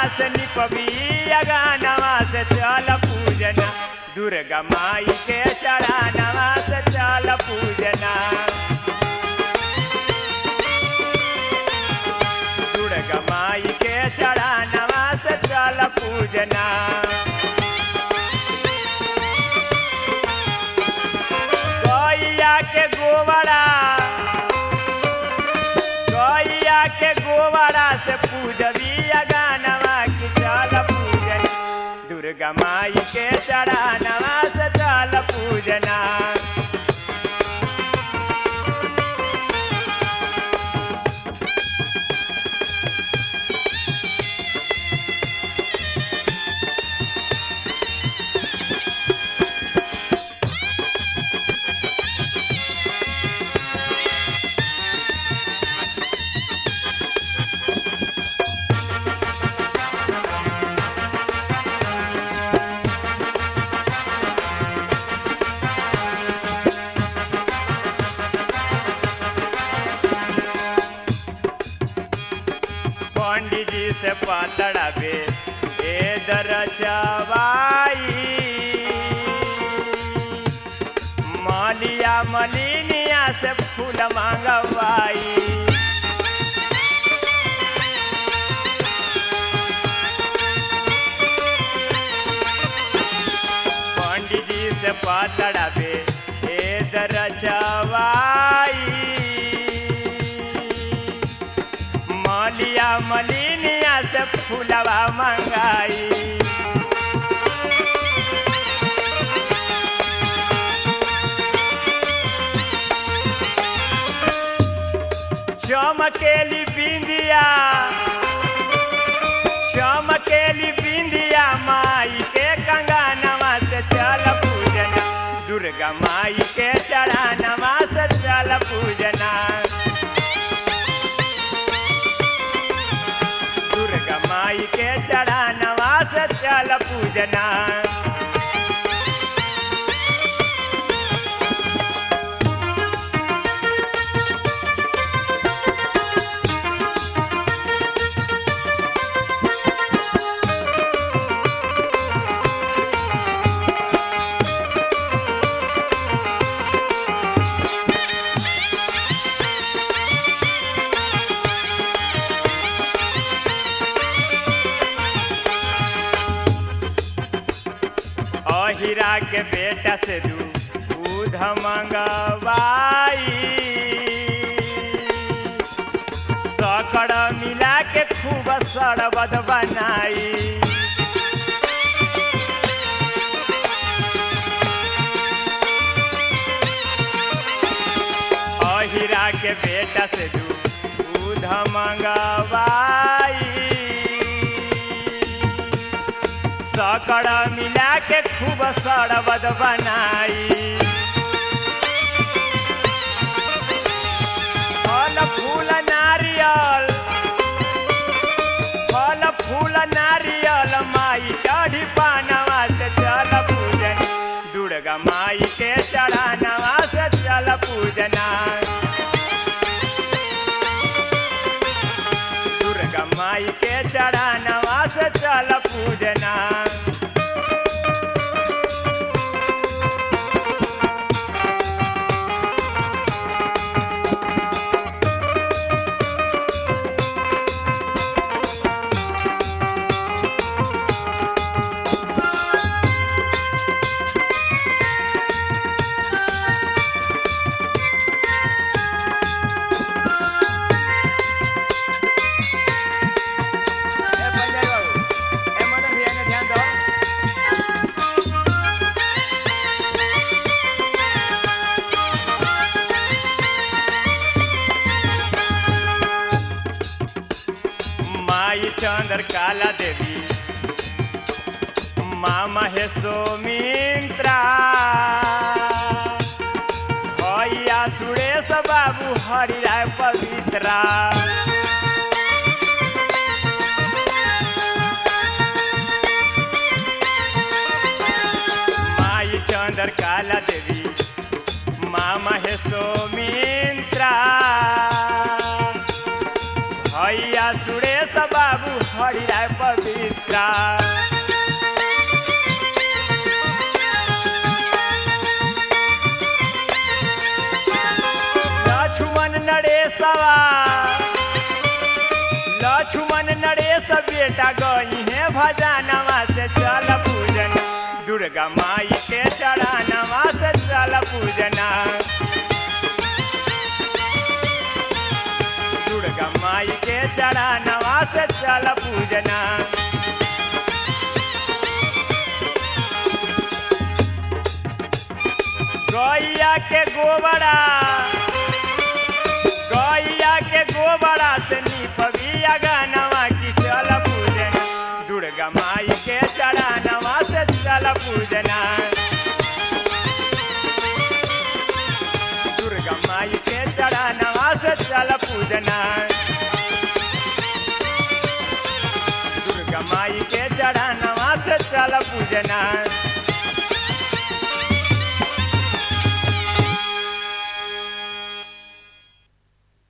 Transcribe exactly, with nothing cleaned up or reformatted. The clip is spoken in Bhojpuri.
से निपबी अगानवा से चल पूजना दुर्गा माई के चढ़ानवा से चल पूजना दुर्गा माई के चढ़ानवा से चल पूजना गैया के गोबरा गैया के गोबरा से पूजबी अगानवा की चल पूजना दुर्गा माई के चढ़ानवा से चल पूजना पंडित जी से पतड़ाबे ए दरचवाई मलिया मलिनिया से फूल मांगवाई पंडित जी से पतड़ाबे ए दरचवाई मलिया मलिनिया से फूलवा मंगाई चमकेली बिंदिया चमकेली बिंदिया माई के कंगनवा से चल पूजना दुर्गा माई के चढ़ानवा से चल पूजना दुर्गा माई के चढ़ानवा से चल पूजना हीरा के बेटा से दूध मंगवाई सकड़ मिला के खूब शरबत बनाई हीरा के बेटा से दूध मंगवाई सकड़ मिला के खूब शरबत बनाई फल फूल नारियल फल फूल नारियल माई चढ़ी पानवा से चल पूजना दुर्गा माई के चढ़ानवा से चल पूजना दुर्गा माई के चढ़ानवा से चल पूजना चंद्र काला देवी माँ महेशोमित्रा भैया सुरेश बाबू हरिराय पवित्रा माई चंद्र काला देवी माँ महेशोमित्रा भैया सुरेश बाबू हरिराय पवित्रा लक्ष्मण नरेशवा लक्ष्मण नरेश बेटा गई है भजनवा से चल पूजन दुर्गा माई के चढ़ानवा से चल पूजना दुर्गा माई के चढ़ानवा से चल पूजना गैया के गोबरा गैया के गोबरा से नीपवी अगनवा की चल पूजना दुर्गा माई के चढ़ानवा से चल पूजना दुर्गा माई के चढ़ानवा से चल पूजना दुर्गा माई के चढ़ानवा से चल पूजना